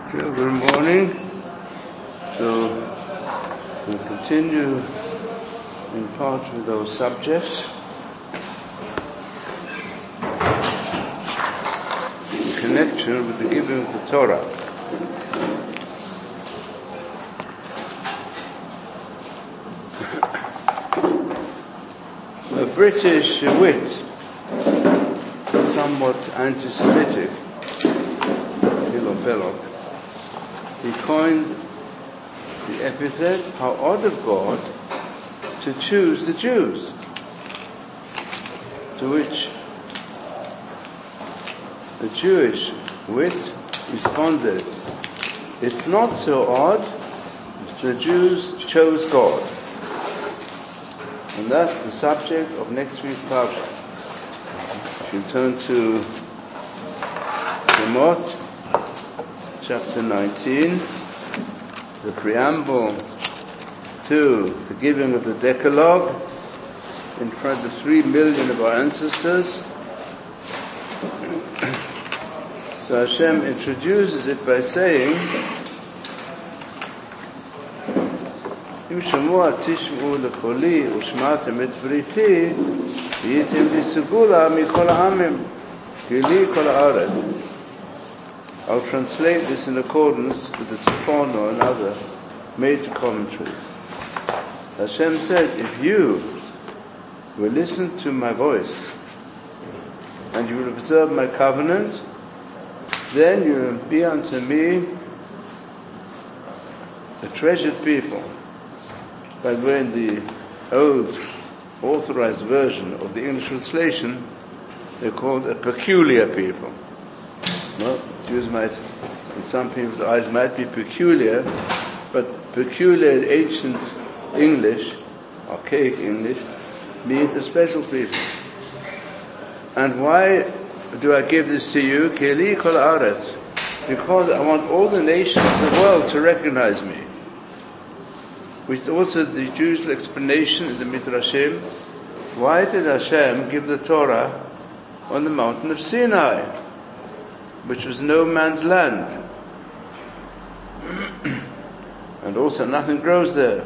Good morning. So we'll continue in part with our subject, in connection with the giving of the Torah. A British wit, somewhat anti-Semitic, Hillel Belloc, he coined the epithet, how odd of God to choose the Jews. To which the Jewish wit responded, it's not so odd, the Jews chose God. And that's the subject of next week's parsha. If you turn to Shemot, chapter 19, the preamble to the giving of the Decalogue in front of 3 million of our ancestors. So Hashem introduces it by saying, Im shamua tishma'u lekoli ushma'atem et briti v'yitim lisugula mikol ha'amim kili kol ha'aretz. I'll translate this in accordance with the Sforno and other major commentaries. Hashem said, if you will listen to my voice and you will observe my covenant, then you will be unto me a treasured people. By the way, in the old authorized version of the English translation, they're called a peculiar people. Well, Jews might, in some people's eyes, might be peculiar, but peculiar in ancient English, archaic English, means a special people. And why do I give this to you? Keli kol ha'aretz. Because I want all the nations of the world to recognize me. Which is also the Jewish explanation in the Midrashim. Why did Hashem give the Torah on the mountain of Sinai, which was no man's land? And also nothing grows there.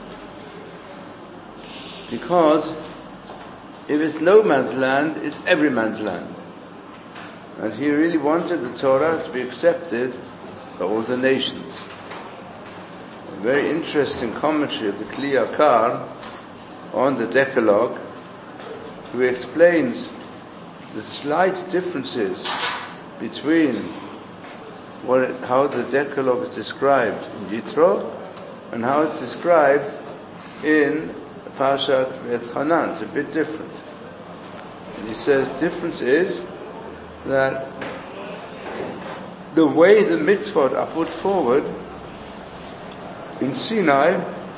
Because if it's no man's land, it's every man's land. And he really wanted the Torah to be accepted by all the nations. A very interesting commentary of the Kli Yakar on the Decalogue, who explains the slight differences between how the Decalogue is described in Yitro and how it's described in Parshat V'etchanan. It's a bit different. And he says the difference is that the way the mitzvot are put forward in Sinai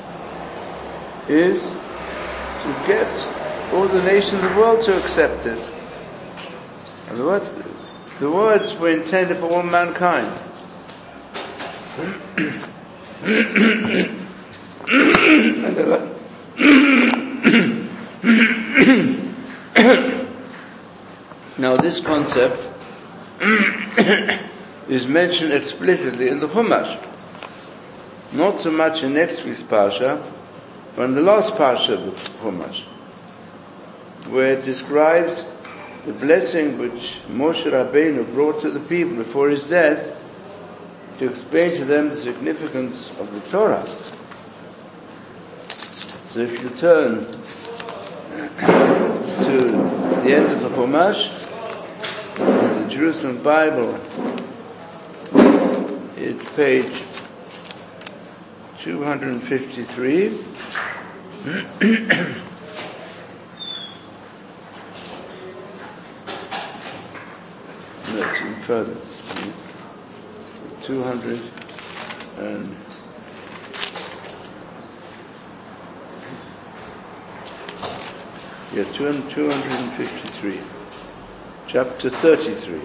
is to get all the nations of the world to accept it. In other words, the words were intended for all mankind. Now this concept is mentioned explicitly in the Chumash. Not so much in next week's Parsha, but in the last Parsha of the Chumash, where it describes the blessing which Moshe Rabbeinu brought to the people before his death to explain to them the significance of the Torah. So if you turn to the end of the Chumash, in the Jerusalem Bible, it's page 253. No, it's even further. 200 and yeah, 253. Chapter 33.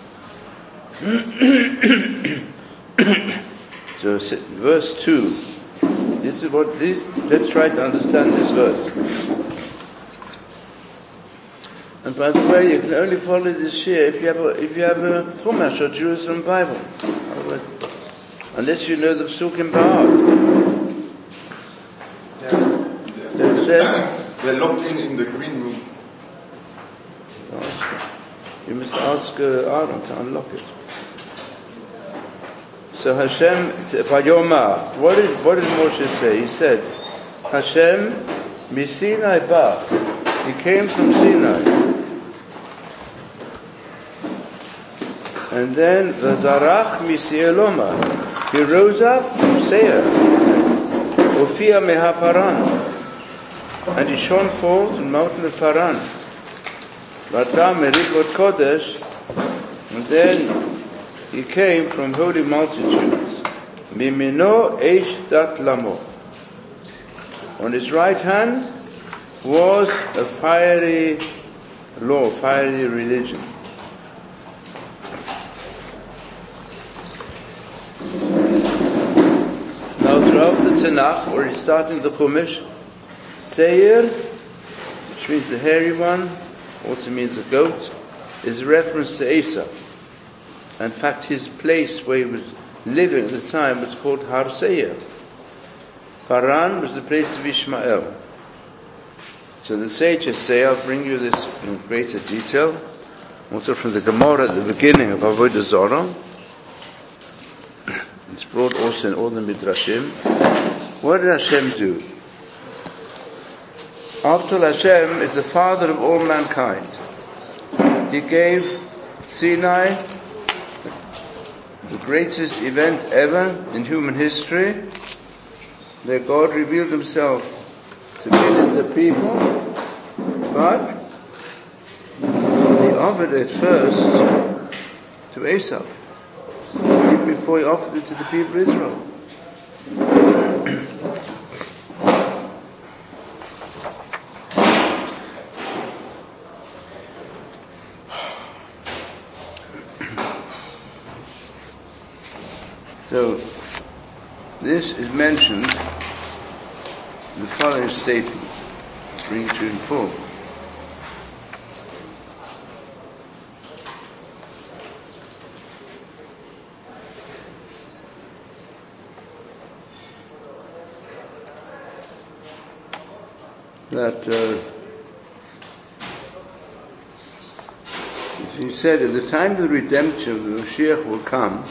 So verse 2. This is let's try to understand this verse. And by the way, you can only follow this here if you have a Chumash or Jerusalem Bible. unless you know the Psukim Ba'ad. They're locked in the green room. You must ask Aaron to unlock it. So Hashem, Vayomar, what did Moshe say? He said, Hashem, Misinai Ba. He came from Sinai. And then, Vazarach Misieloma. He rose up from Seir. Ofia Meha Paran. And he shone forth in the mountain of Paran. Vata Merikot Kodesh. And then he came from holy multitudes. Mimino Eish Dat Lamo. On his right hand was a fiery law, fiery religion. Now throughout the Tanakh, or starting the Chumash, Seir, which means the hairy one, also means a goat, is a reference to Esau. In fact, his place where he was living at the time was called Har Seir. Paran was the place of Ishmael. So the sages say, I'll bring you this in greater detail, also from the Gemara at the beginning of Avodah Zarah. It's brought also in all the Midrashim. What did Hashem do? After Hashem is the father of all mankind. He gave Sinai, the greatest event ever in human history, that God revealed himself to millions of people, but he offered it first to Esau, even before he offered it to the people of Israel. So, this is mentioned in the following statement, bring it to in full. That, as he said, at the time of the redemption of the Mashiach will come,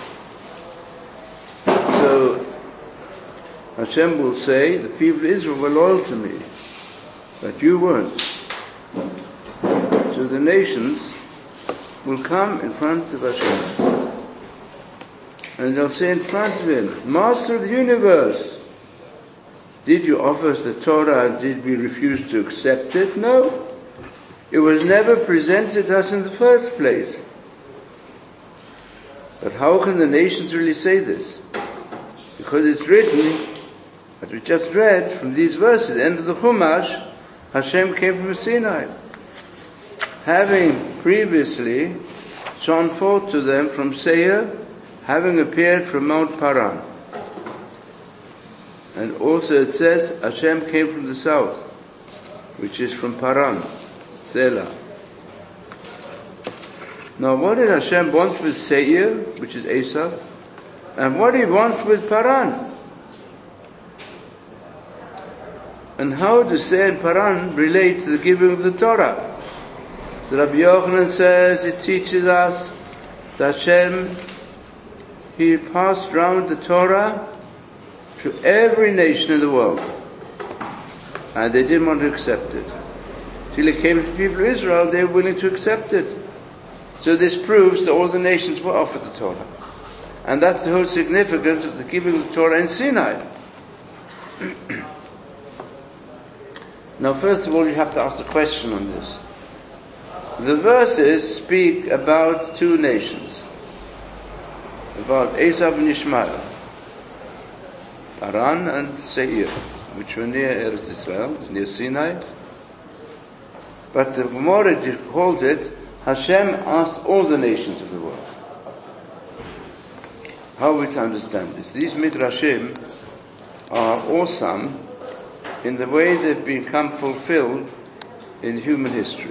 so Hashem will say, the people of Israel were loyal to me, but you weren't. So the nations will come in front of Hashem, and they'll say in front of him, Master of the universe, did you offer us the Torah and did we refuse to accept it? No. It was never presented to us in the first place. But how can the nations really say this? Because it's written, as we just read from these verses, end of the Chumash, Hashem came from Sinai, having previously shone forth to them from Seir, having appeared from Mount Paran. And also it says, Hashem came from the south, which is from Paran, Selah. Now what did Hashem want with Seir, which is Esau? And what he wants with Paran? And how does Seir and Paran relate to the giving of the Torah? So Rabbi Yochanan says, it teaches us that Hashem, he passed round the Torah to every nation in the world. And they didn't want to accept it. Till it came to the people of Israel, they were willing to accept it. So this proves that all the nations were offered the Torah. And that's the whole significance of the giving of the Torah in Sinai. Now first of all, you have to ask a question on this. The verses speak about two nations. About Esau and Ishmael. Paran and Seir, which were near Eretz Israel, near Sinai. But the Gemara calls it, Hashem asked all the nations of the world. How are we to understand this? These midrashim are awesome in the way they've become fulfilled in human history.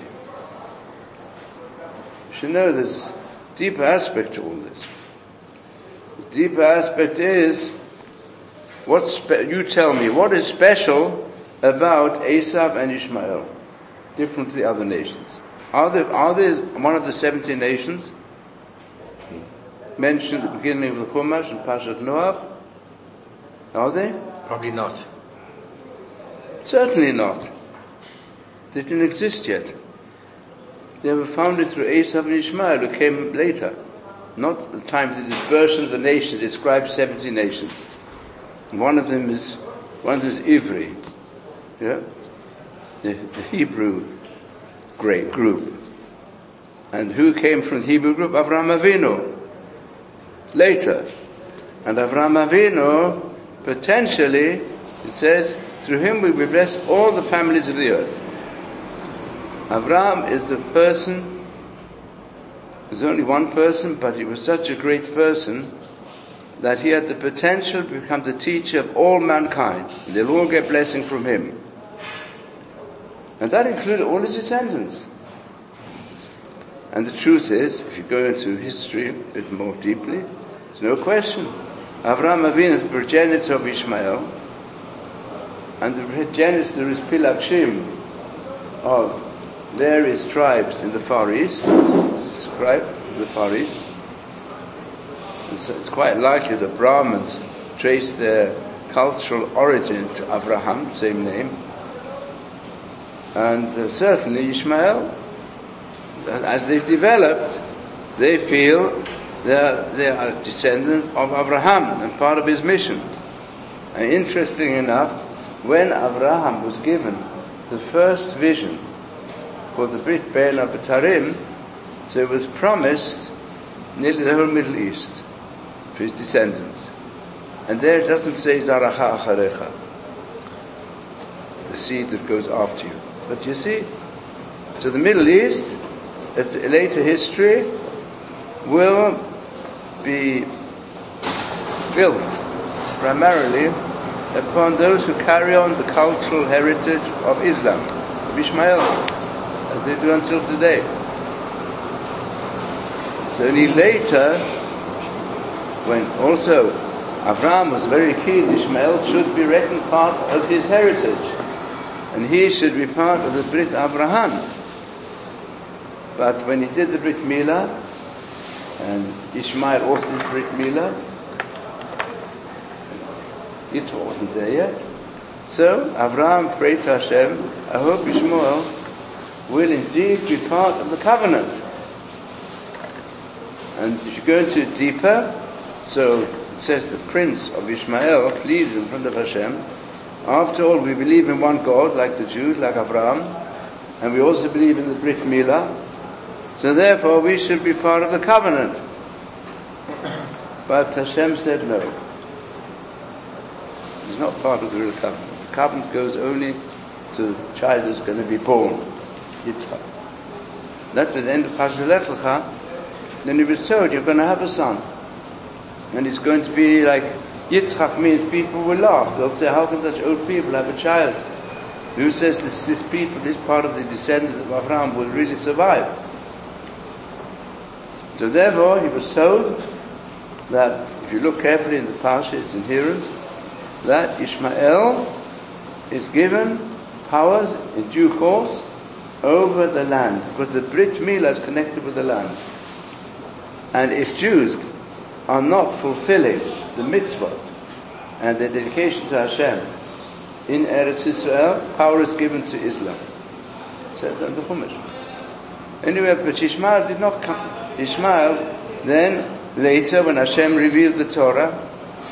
You should know there's a deeper aspect to all this. The deeper aspect is, you tell me, what is special about Esav and Ishmael, different to the other nations? Are they one of the 70 nations mentioned at the beginning of the Chumash and Pashat Noach? Are they? Probably not. Certainly not. They didn't exist yet. They were founded through Esav and Ishmael, who came later. Not at the time of the dispersion of the nations. It describes 70 nations. And one of them is Ivri. Yeah? The Hebrew great group. And who came from the Hebrew group? Avraham Avinu. Later. And Avraham Avinu, potentially, it says, through him we will bless all the families of the earth. Avraham is the person, there's only one person, but he was such a great person that he had the potential to become the teacher of all mankind. They'll all get blessing from him. And that included all his descendants. And the truth is, if you go into history a bit more deeply, there's no question. Avraham Avinu is the progenitor of Ishmael, and the progenitor is Pilagshim of various tribes in the Far East, described in the Far East. And so it's quite likely that Brahmins trace their cultural origin to Avraham, same name. And certainly Ishmael, as they've developed, they feel they are descendants of Avraham and part of his mission. And interestingly enough, when Avraham was given the first vision for the Brit Bein HaBetarim, so it was promised nearly the whole Middle East for his descendants. And there it doesn't say Zaracha Acharecha, the seed that goes after you. But you see, so the Middle East, at the later history, will be built primarily upon those who carry on the cultural heritage of Islam, of Ishmael, as they do until today. It's only later, when also Avraham was very keen, Ishmael should be reckoned part of his heritage, and he should be part of the Brit Abraham. But when he did the Brit Milah, and Ishmael also did Brit Milah, it wasn't there yet. So Avraham prayed to Hashem, I hope Ishmael will indeed be part of the covenant. And if you go into it deeper, so it says the prince of Ishmael pleaded in front of Hashem, after all we believe in one God, like the Jews, like Avraham, and we also believe in the Brit Milah, so therefore we should be part of the covenant. But Hashem said no. It's not part of the real covenant. The covenant goes only to the child who's going to be born. Yitzchak. That's the end of Parashat Lech Lecha. Then he was told, you're going to have a son. And it's going to be like, Yitzchak means people will laugh. They'll say, how can such old people have a child? Who says this people, this part of the descendants of Avraham will really survive? So therefore, he was told that, if you look carefully in the Parsha, its adherents, that Ishmael is given powers in due course over the land, because the Brit Milah is connected with the land. And if Jews are not fulfilling the mitzvot and the dedication to Hashem in Eretz Yisrael, power is given to Islam. It says that in the Chumash. Anyway, but Ishmael did not come. Ishmael, then later when Hashem revealed the Torah,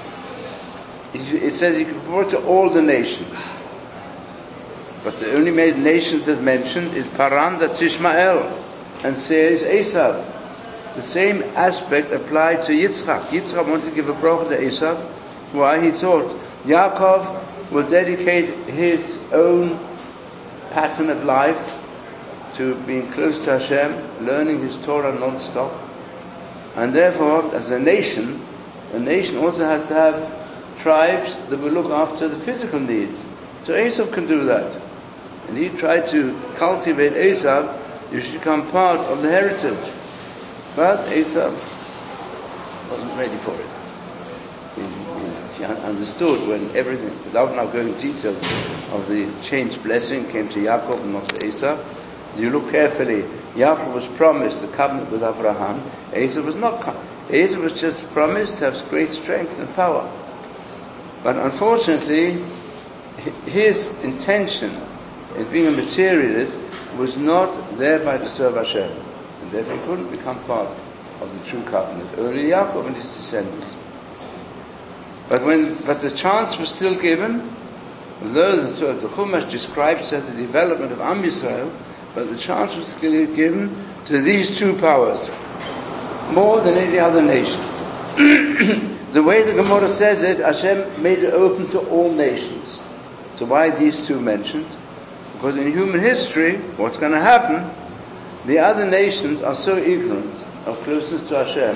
it says he could be brought to all the nations. But the only nations that mentioned is Paran, that's Ishmael, and says Esav. The same aspect applied to Yitzchak. Yitzchak wanted to give a bracha to Esav. Why? He thought Yaakov will dedicate his own pattern of life to being close to Hashem, learning his Torah non-stop. And therefore, as a nation also has to have tribes that will look after the physical needs. So Esav can do that. And he tried to cultivate Esav, you should become part of the heritage. But Esav wasn't ready for it. He understood when everything, without now going into details of the changed blessing, came to Yaakov and not to Esau. You look carefully, Yaakov was promised the covenant with Abraham. Esau was not. Esau was just promised to have great strength and power. But unfortunately, his intention in being a materialist was not thereby to serve Hashem. And therefore he couldn't become part of the true covenant. Only Yaakov and his descendants. But the chance was still given, though the Chumash describes as the development of Am Yisrael, but the chance was still given to these two powers, more than any other nation. The way the Gemara says it, Hashem made it open to all nations. So why these two mentioned? Because in human history, what's going to happen, the other nations are so ignorant of closeness to Hashem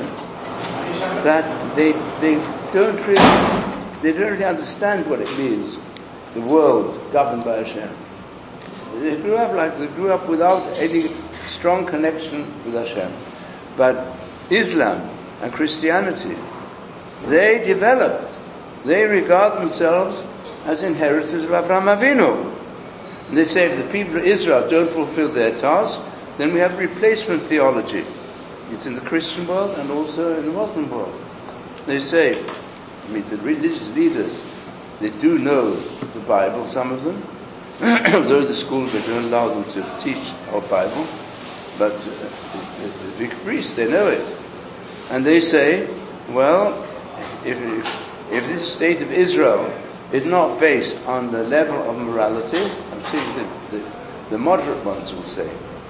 that they don't really understand what it means, the world governed by Hashem. They grew up without any strong connection with Hashem. But Islam and Christianity, they developed. They regard themselves as inheritors of Avraham Avinu. And they say if the people of Israel don't fulfill their task, then we have replacement theology. It's in the Christian world and also in the Muslim world. They say, the religious leaders, they do know the Bible, some of them, although the schools they don't allow them to teach our Bible, but the big priests, they know it. And they say, well, if this state of Israel is not based on the level of morality, I'm saying the moderate ones will say,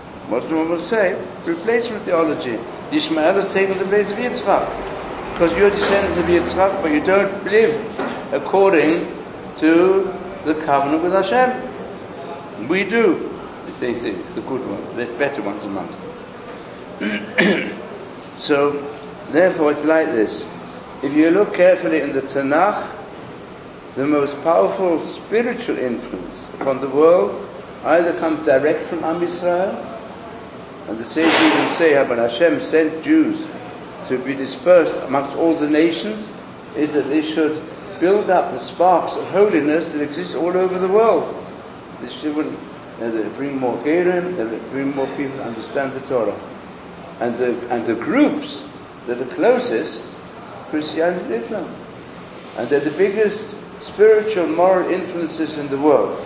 replacement theology. Ishmael is taken the place of Yitzchak. Because you're descendants of Yitzchak, but you don't live according to the covenant with Hashem. We do. They think the good ones, the better ones amongst them. So, therefore it's like this. If you look carefully in the Tanakh, the most powerful spiritual influence upon the world either comes direct from Am Yisrael, and the sages even say how when Hashem sent Jews to be dispersed amongst all the nations, is that they should build up the sparks of holiness that exist all over the world. They bring more Gerim, they bring more people to understand the Torah. And the groups that are closest, Christianity and Islam. And they're the biggest spiritual, moral influences in the world.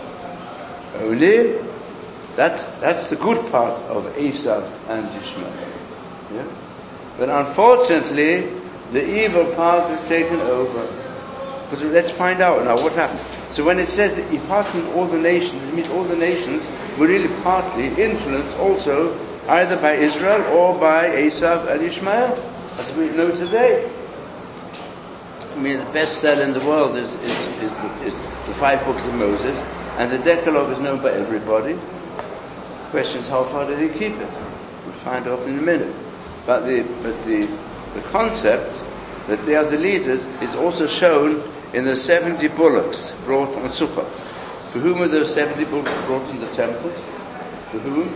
Only, that's the good part of Esau and Ishmael. Yeah? But unfortunately, the evil part has taken over. But let's find out now what happened. So when it says that he passed in all the nations, it means all the nations were really partly influenced also either by Israel or by Esau and Ishmael, as we know today. I mean, the bestseller in the world is the 5 books of Moses, and the Decalogue is known by everybody. The question is, how far do they keep it? We'll find out in a minute. But the concept that they are the leaders is also shown in the 70 bullocks brought on Sukkot. For whom are those 70 bullocks brought in the temple? For whom?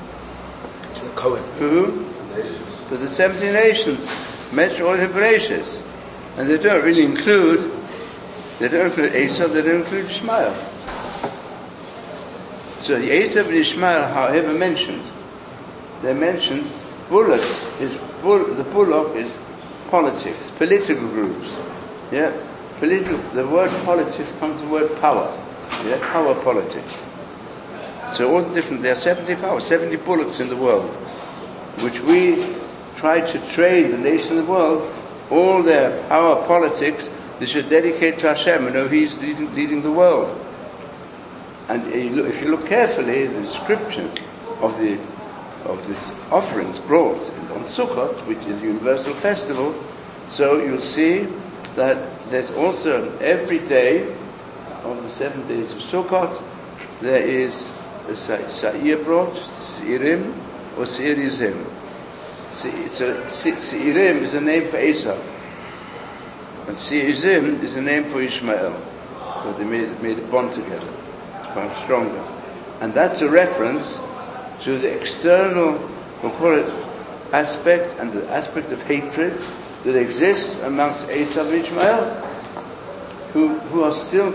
To the Kohen. For whom? For the 70 nations. Metroid and Bereshis. And they don't include Esau, they don't include Ishmael. So the Esau and Ishmael, however mentioned, they're mentioned bullocks. The bullock is politics, political groups. Yeah? The word politics comes from the word power. Yeah? Power politics. So all the different, there are 70 bullocks in the world, which we try to train the nation of the world, all their power politics, they should dedicate to Hashem and know He's leading the world. And if you look carefully, the description of these offerings brought on Sukkot, which is a universal festival, so you'll see that there's also every day of the 7 days of Sukkot, there is a Sa'ir brought, Se'irim or Se'irizim. So Se'irim is a name for Esau, and Se'irizim is a name for Ishmael, because they made a bond together. It's quite stronger. And that's a reference to the external, we'll call it, aspect, and the aspect of hatred that exists amongst Esau and Ishmael. who are still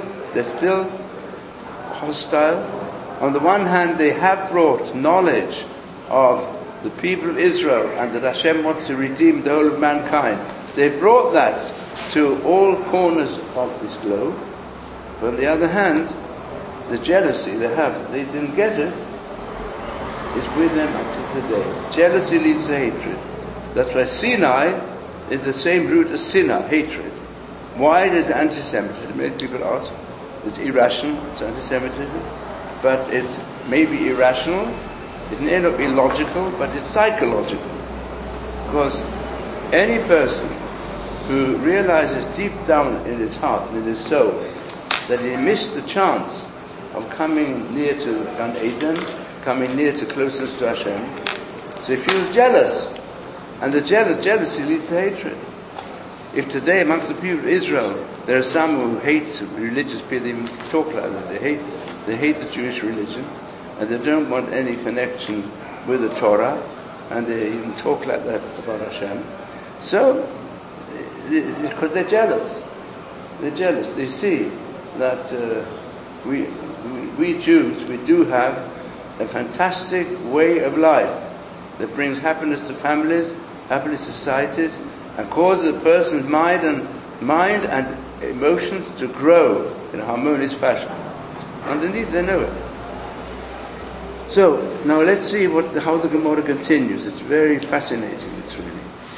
hostile. On the one hand, they have brought knowledge of the people of Israel and that Hashem wants to redeem the whole of mankind. They brought that to all corners of this globe. But on the other hand, the jealousy they didn't get it, is with them up to today. Jealousy leads to hatred. That's why Sinai is the same root as sinah, hatred. Why there's anti-Semitism? Many people ask. It's irrational, it's anti-Semitism, but it's maybe irrational, it may not be logical, but it's psychological. Because any person who realizes deep down in his heart and in his soul that he missed the chance of coming near to Gan Eden, coming near to closeness to Hashem, so he feels jealous. And the jealousy leads to hatred. If today amongst the people of Israel there are some who hate religious people, they even talk like that, they hate the Jewish religion, and they don't want any connection with the Torah, and they even talk like that about Hashem. So, because they're jealous. They're jealous. They see that we Jews, we do have a fantastic way of life that brings happiness to families, happiness to societies, and causes a person's mind and emotions to grow in a harmonious fashion. Underneath, they know it. So now let's see how the Gemara continues. It's very fascinating. It's really.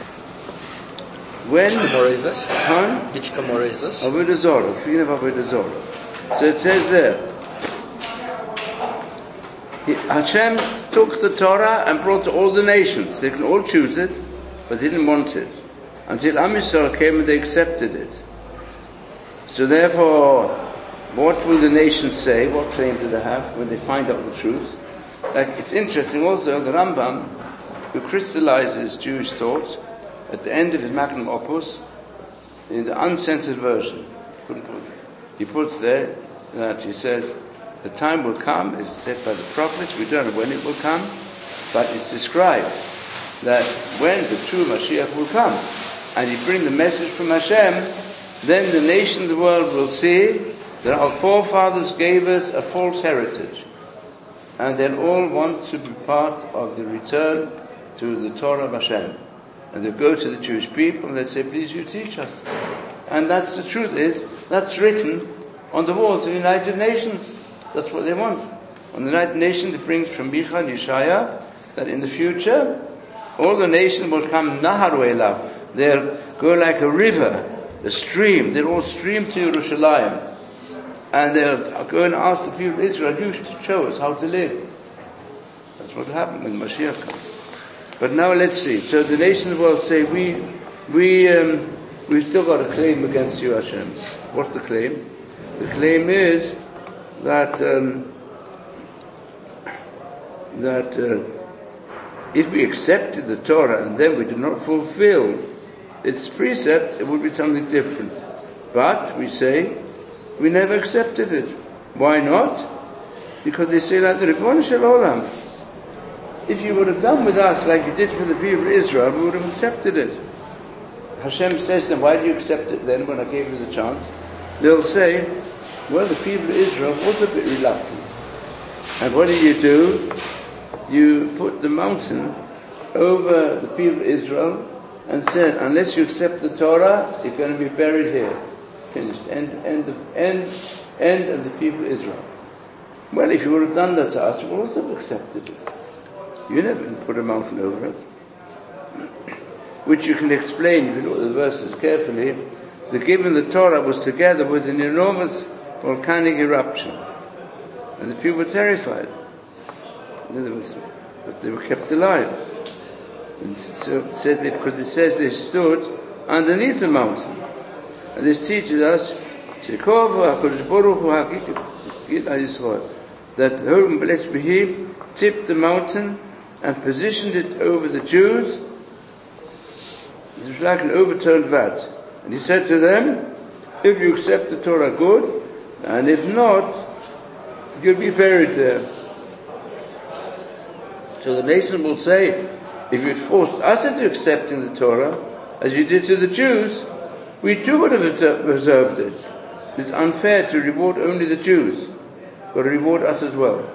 Which Gemara is this? Huh? Which Gemara is this? Avodah Zarah. Speaking of Avodah Zarah. So it says there, Hashem took the Torah and brought to all the nations. They can all choose it, but they didn't want it. Until Am Yisrael came and they accepted it. So therefore, what will the nations say? What claim do they have when they find out the truth? Like, it's interesting also, the Rambam, who crystallizes Jewish thought, at the end of his magnum opus, in the uncensored version, he puts there that he says, the time will come, is said by the prophets, we don't know when it will come, but it's described that when the true Mashiach will come, and he bring the message from Hashem, then the nation of the world will see that our forefathers gave us a false heritage. And they'll all want to be part of the return to the Torah of Hashem. And they'll go to the Jewish people and they'll say, please you teach us. And that's the truth is, that's written on the walls of the United Nations. That's what they want. On the United Nations it brings from Micha and Yeshaya that in the future, all the nations will come Naharu Elav. They'll go like a river, a stream. They'll all stream to Yerushalayim. And they'll go and ask the people of Israel, you should show us how to live. That's what will happen when Mashiach comes. But now let's see. So the nations of the world say, we've still got a claim against you, Hashem. What's the claim? The claim is that if we accepted the Torah and then we did not fulfill its precepts, it would be something different. But we say, we never accepted it. Why not? Because they say like the Ribbon Shel Olam. If you would have done with us like you did for the people of Israel, we would have accepted it. Hashem says to them, why do you accept it then when I gave you the chance? They'll say, well, the people of Israel was a bit reluctant. And what do? You put the mountain over the people of Israel and said, unless you accept the Torah, you're going to be buried here. Finished. End of the people of Israel. Well, if you would have done that to us, we would also have accepted it. You never put a mountain over us. Which you can explain, if you look at the verses carefully, the giving the Torah was together with an enormous volcanic eruption. And the people were terrified. But they were kept alive. And so it said that because it says they stood underneath the mountain. And this teaches us that the Holy Blessed be He tipped the mountain and positioned it over the Jews. It was like an overturned vat. And He said to them, if you accept the Torah, good, and if not, you'll be buried there. So the nation will say, if you'd forced us into accepting the Torah, as you did to the Jews, we too would have observed it. it's unfair to reward only the Jews, but reward us as well.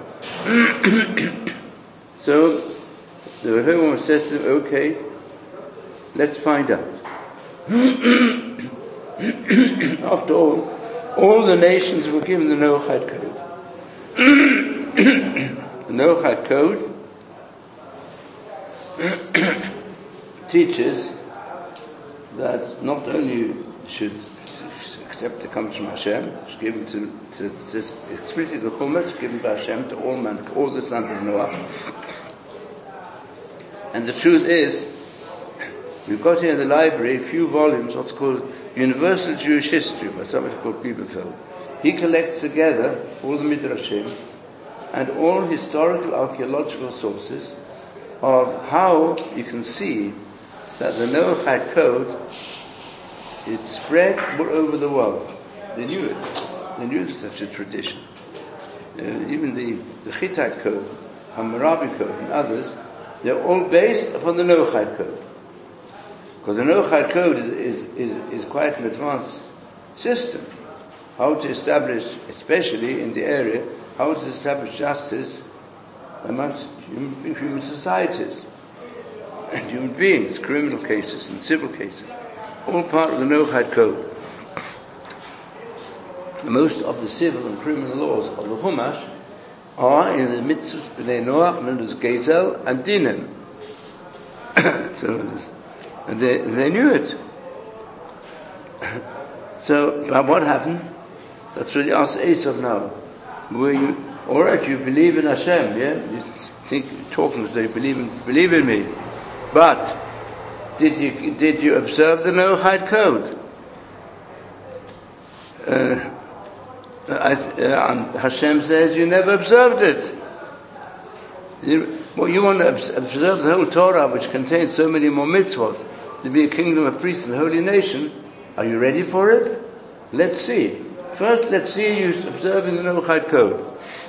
So the Rehoboam says to them, okay, let's find out. After all the nations were given the Noachide code. The Noachide code teaches that not only should accept it comes from Hashem, it's given to explicitly the Chumash, given by Hashem to all the sons of Noah. And the truth is, we've got here in the library a few volumes, what's called Universal Jewish History by somebody called Bieberfeld. He collects together all the Midrashim and all historical archaeological sources of how you can see that the Noachide code, it spread all over the world. They knew it. They knew it was such a tradition. Even the Hittite code, Hammurabi code and others, they're all based upon the Noachide code. Because the Noachide code is quite an advanced system. How to establish, especially in the area, how to establish justice amongst human societies and human beings, criminal cases and civil cases. All part of the Noachide code. Most of the civil and criminal laws of the Chumash are in the mitzvahs b'nei Noach, known as Gezel and Dinim. And they knew it. So, what happened? That's what he asked Esau now. Alright, you believe in Hashem, yeah? You think, talking to you believe in me. But, did you observe the Noachide code? Hashem says you never observed it. You want to observe the whole Torah, which contains so many more mitzvot, to be a kingdom of priests and a holy nation. Are you ready for it? Let's see. First, let's see you observing the Noachide code.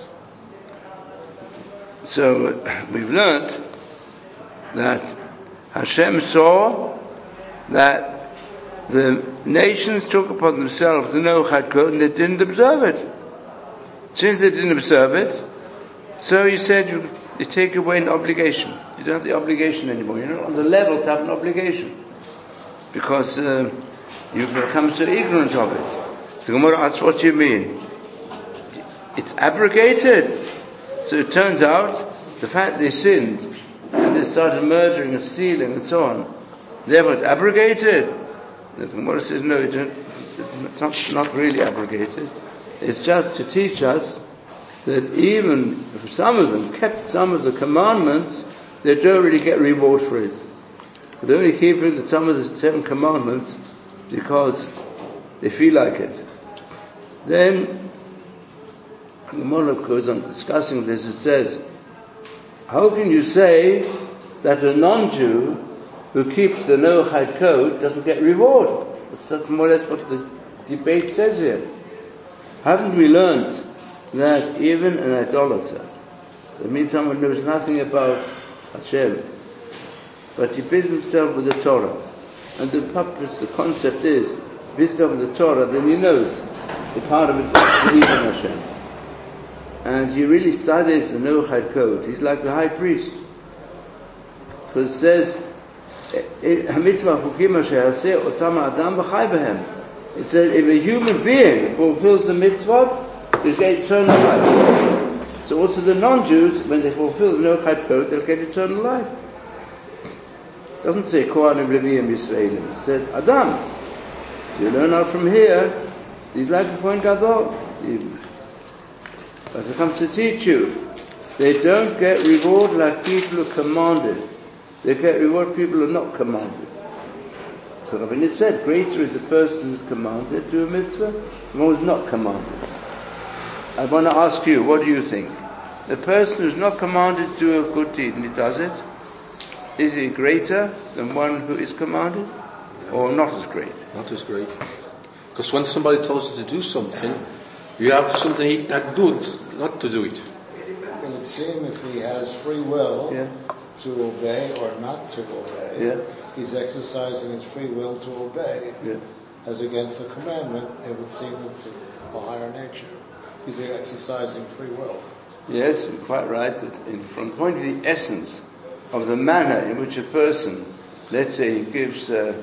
So, we've learned that Hashem saw that the nations took upon themselves the Noachide code and they didn't observe it. Since they didn't observe it, so he said you take away an obligation. You don't have the obligation anymore. You're not on the level to have an obligation. Because you've become so ignorant of it. So Gemara asks, what do you mean? It's abrogated. So it turns out, the fact they sinned, and they started murdering and stealing and so on, therefore it's abrogated. The Gemara says, no, it's not really abrogated. It's just to teach us that even if some of them kept some of the commandments, they don't really get reward for it. They only keep some of the 7 commandments because they feel like it. Then the Gemara goes on discussing this. It says, how can you say that a non-Jew who keeps the Noachide code doesn't get reward? That's more or less what the debate says here. Haven't we learned that even an idolater, that means someone knows nothing about Hashem, but he builds himself with the Torah, and the purpose, the concept is, builds himself with the Torah, then he knows the part of it is to believe in Hashem. And he really studies the Noachide code. He's like the high priest. Because it says, it says, if a human being fulfills the mitzvot, he'll get eternal life. So also the non-Jews, when they fulfill the Noachide code, they'll get eternal life. It doesn't say Kohanim, Leviim, Yisraelim. It said Adam. You learn out from here, he's like a point Gadol. But it comes to teach you, they don't get reward like people who are commanded. They get reward people who are not commanded. So Rabbi said, greater is the person who is commanded to a mitzvah, the one who is not commanded. I want to ask you, what do you think? The person who is not commanded to do a good deed and he does it, is he greater than one who is commanded? Or not as great? Not as great. Because when somebody tells you to do something, you have something that good not to do it. It would seem if he has free will to obey or not to obey, he's exercising his free will to obey. as against the commandment, it would seem it's a higher nature. Because they're exercising free will. Yes, you're quite right. That from the point of the essence of the manner in which a person, let's say, he gives to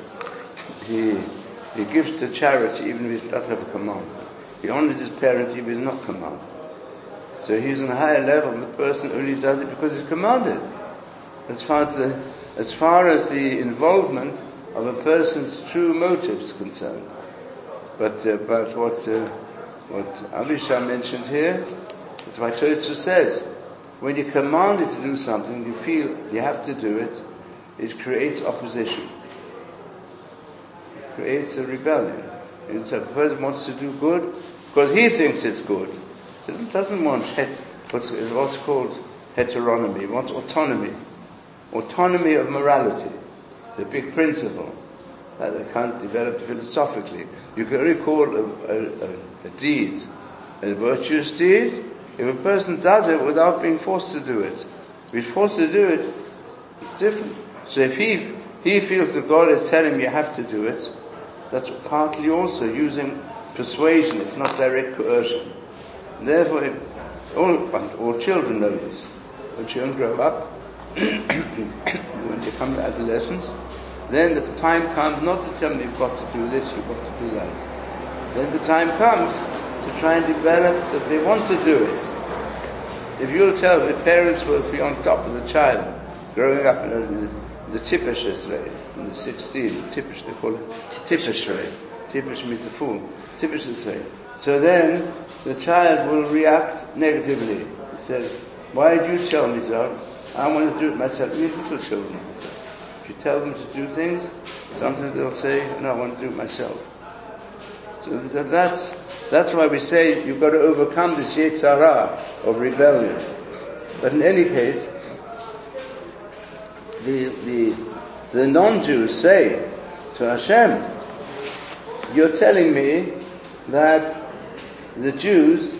charity, even if he doesn't have a command. He honors his parents, even if he's not commanded. So he's on a higher level, and the person only does it because he's commanded. As far as the involvement of a person's true motive is concerned. But what Abishai mentioned here, that's why Tosfos says, when you're commanded to do something, you feel you have to do it, it creates opposition. It creates a rebellion. And so a person wants to do good because he thinks it's good. He doesn't want what's called heteronomy. He wants autonomy. Autonomy of morality. The big principle that they can't develop philosophically. You can only call a deed a virtuous deed if a person does it without being forced to do it. If he's forced to do it, it's different. So if he feels that God is telling him you have to do it, that's partly also using persuasion, if not direct coercion. And therefore, all children know this. When children grow up, when they come to adolescence, then the time comes not to tell them you've got to do this, you've got to do that. Then the time comes to try and develop that they want to do it. If you'll tell the parents will be on top of the child, growing up in the Tippish Esrei, in the 16, Tippish they call it, Tippish Esrei. Tippish means the fool. Tippish Esrei. So then, the child will react negatively. He says, why did you tell me so? I want to do it myself. You little children. If you tell them to do things, sometimes they'll say, no, I want to do it myself. So that's why we say you've got to overcome this Yetzer Hara of rebellion. But in any case, the non-Jews say to Hashem, you're telling me that the Jews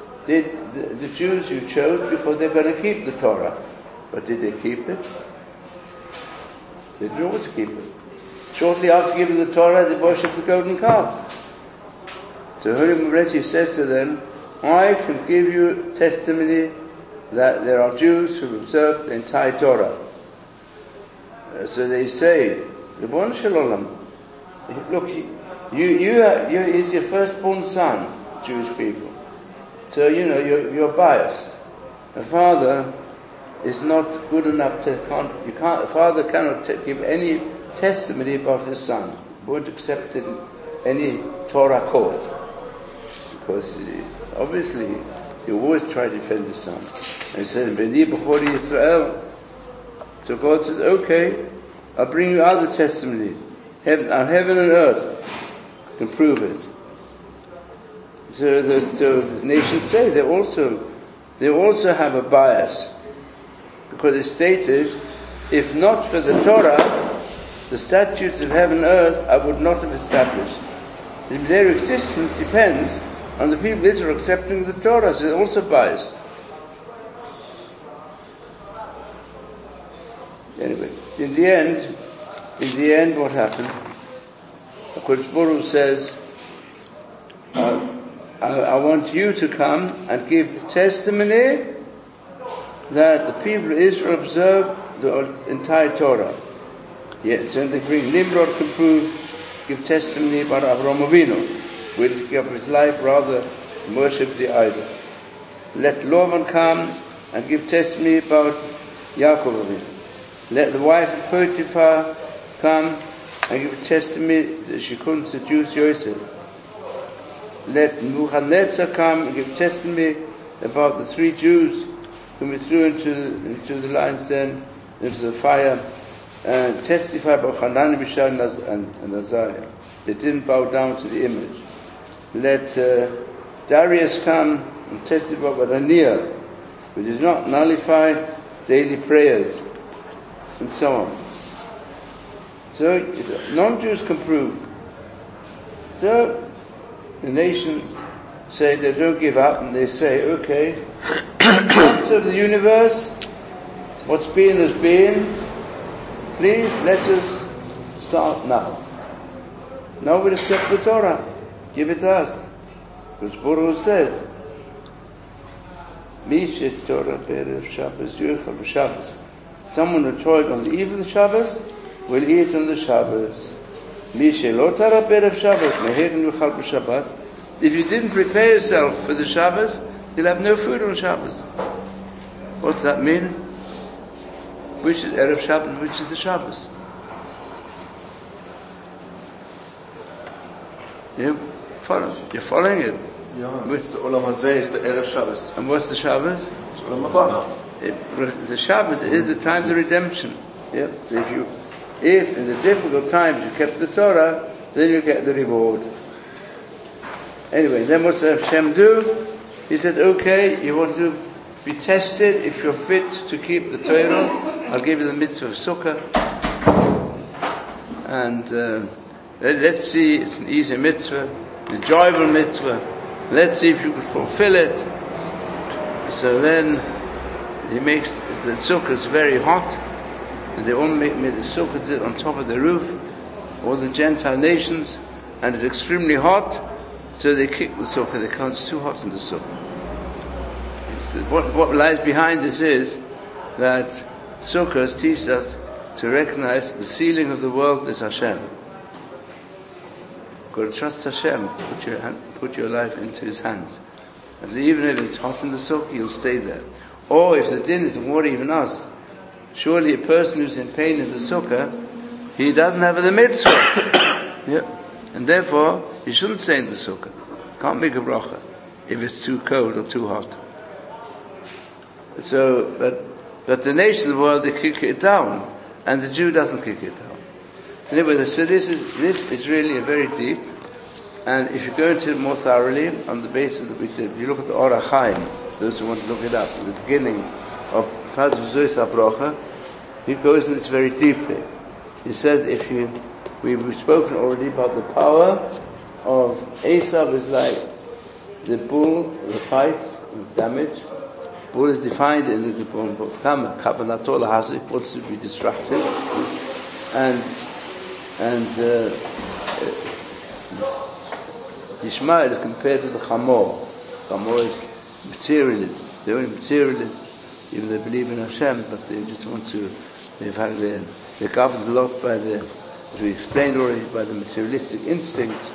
you chose because they're going to keep the Torah. But did they keep it? They didn't always keep it. Shortly after giving the Torah, they worshipped the golden calf. So Holy Moretti says to them, I can give you testimony that there are Jews who observe the entire Torah. So they say, Ribbon Shalom, look, he's your firstborn son, Jewish people. So, you're biased. A father is not good enough a father cannot give any testimony about his son. He won't accept it in any Torah court. Because obviously, you always try to defend his son. And he says, B'ni b'chori Yisrael. So God says, okay, I'll bring you other testimony. Heaven and earth can prove it. So the nations say they also have a bias. Because it's stated, if not for the Torah, the statutes of heaven and earth I would not have established. Their existence depends on the people that are accepting the Torah, so they're also biased. Anyway, in the end, what happened? HaKadosh Baruch Hu says, I want you to come and give testimony that the people of Israel observe the entire Torah. Yes, and the Greek Nimrod can give testimony about Avraham Avinu, who will give up his life rather than worship the idol. Let Lavan come and give testimony about Yaakov Avinu. Let the wife of Potiphar come and give testimony that she couldn't seduce Yosef. Let Nebuchadnezzar come and give testimony about the 3 Jews whom he threw into the lion's den, into the fire, and testify about Hanan, Mishael, and Azariah. They didn't bow down to the image. Let Darius come and testify about Aniyah, who does not nullify daily prayers, and so on. So non-Jews can prove. So the nations say they don't give up, and they say, okay, of the universe, what's been has been, please let us start now. Now we'll accept the Torah. Give it to us. Because Baruch said, Mishet Torah Be'erev Shabbos Yuchal B'Shabbos. Someone who toiled on the eve of the Shabbos will eat on the Shabbos. Mishet Lo Torah Be'erev Shabbos Meher Yuchal B'Shabbat. If you didn't prepare yourself for the Shabbos, you'll have no food on Shabbos. What's that mean? Which is Erev Shabbos, which is the Shabbos? You're following it? Yeah, it's the Olam Hazeh, it's the Erev Shabbos. And what's the Shabbos? It's Olam Haba. The Shabbos is the time of the redemption. Yeah? So if in the difficult times you kept the Torah, then you get the reward. Anyway, then what's Hashem do? He said, okay, you want to be tested, if you're fit to keep the Torah, I'll give you the mitzvah of Sukkah. And let's see, it's an easy mitzvah, an enjoyable mitzvah. Let's see if you can fulfill it. So then he makes the sukkahs very hot, and they all make the sukkahs on top of the roof, all the Gentile nations, and it's extremely hot, so they kick the sukkah. They can't, it's too hot in the sukkah. What lies behind this is that sukkahs teach us to recognize the ceiling of the world is Hashem. You've got to trust Hashem. Put your life into His hands. And so even if it's hot in the sukkah, you'll stay there. Or if the din is more even us, surely a person who's in pain in the sukkah, he doesn't have the mitzvah. Yeah. And therefore, he shouldn't stay in the sukkah. Can't make a bracha if it's too cold or too hot. So, but the nations of the world, they kick it down, and the Jew doesn't kick it down. Anyway, so this is really a very deep, and if you go into it more thoroughly, on the basis that we did, if you look at the Orach Chaim, those who want to look it up, at the beginning of Parshas Zos HaBrocha, he goes into this very deeply. He says we've spoken already about the power of Esav is like the bull, the fights, the damage. Bull is defined in the book of Kavanatol HaHasik, wants to be destructive, and Ishmael is compared to the Chamor. Chamor is materialist. They're only materialists, even they believe in Hashem, but they just want to. They're governed a lot by as we explained already, by the materialistic instincts.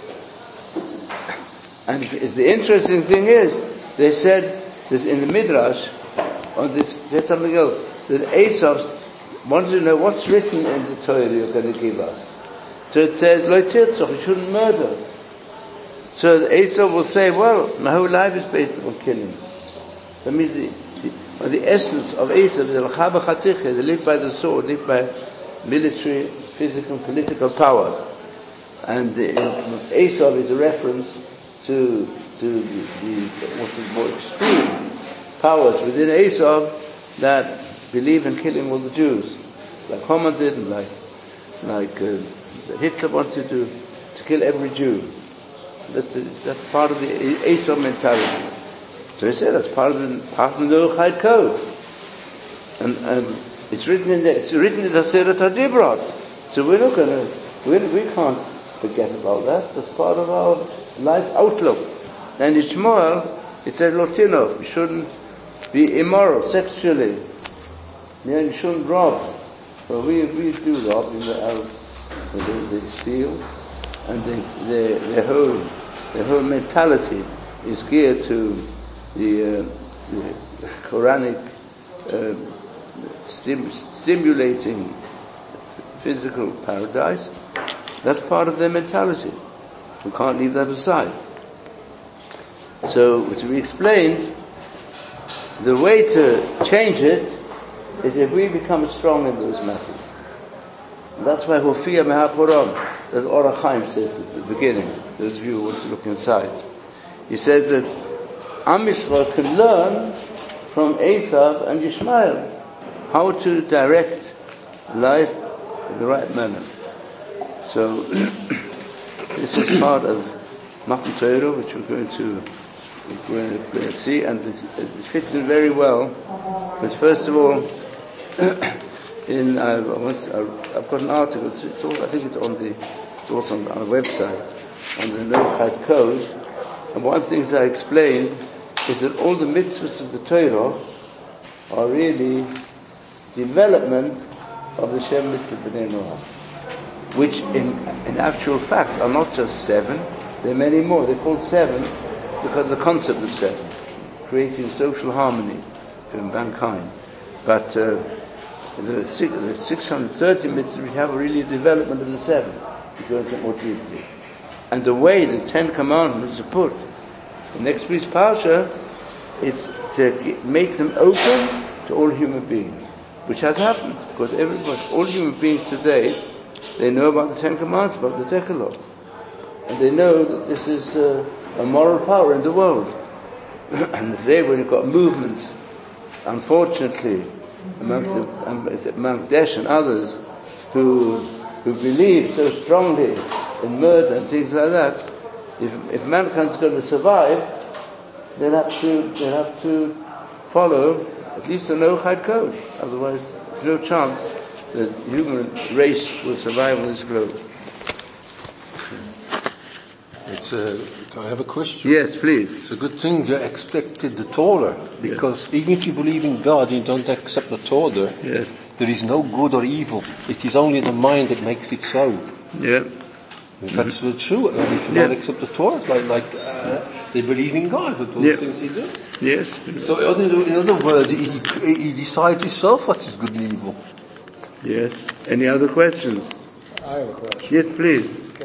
And the interesting thing is, they said this in the Midrash, on this, said something else, that Esav wanted to know what's written in the Torah you're going to give us. So it says, Lo tirtzach, you shouldn't murder. So Esav will say, well, my whole life is based upon killing. That means the essence of Esav is al-chaba chatiche, they live by the sword, live by military, physical, political power. And Esav is a reference to the more extreme powers within Esav that believe in killing all the Jews, like Haman did, and like Hitler wanted to kill every Jew. That's part of the Esav mentality. So he said that's part of the Noachide code, and it's written in the Aseret HaDibrot. So we're not going to, we can't forget about that. That's part of our life outlook. And in Shmuel, it says, Lotino, you shouldn't be immoral sexually. Yeah, you shouldn't rob. Well, we do rob in the house. They steal, and their whole mentality is geared to the Quranic stimulating physical paradise. That's part of their mentality. We can't leave that aside. So, to be explained, the way to change it is if we become strong in those matters. And that's why Hofiyah Mehaporam, as Orach Chaim says this at the beginning, those of you who want to look inside. He says that Am Yisrael can learn from Esav and Yishmael how to direct life in the right manner. So, this is part of Matan Torah, which we're going to see, and it fits in very well. But first of all, I've got an article. I think it's on the It's also on our website, on the Nochad Code. And one of the things I explained is that all the mitzvahs of the Torah are really development of the Shem Mitzvah B'nai Noach, which in actual fact are not just 7, there are many more. They're called 7 because of the concept of 7, creating social harmony for mankind. But the 630 mitzvahs we have are really a development of the 7, if you go into it more deeply. And the way the 10 commandments are put in next week's parsha, it's to make them open to all human beings, which has happened, because all human beings today, they know about the 10 commandments, about the Decalogue. And they know that this is a moral power in the world. And today when you've got movements, unfortunately, among Desh and others, who believe so strongly in murder and things like that, if mankind's going to survive, they'll have to follow at least the Nochad Code. Otherwise, there's no chance that the human race will survive on this globe. Can I have a question? Yes, please. It's a good thing you accepted the Torah, because even if you believe in God, you don't accept the Torah. Yes. There is no good or evil. It is only the mind that makes it so. Yeah. That's true. And if you don't accept the Torah, they believe in God, but all the things he does. Yes. So in other words, he decides himself what is good and evil. Yes. Any other questions? I have a question. Yes, please.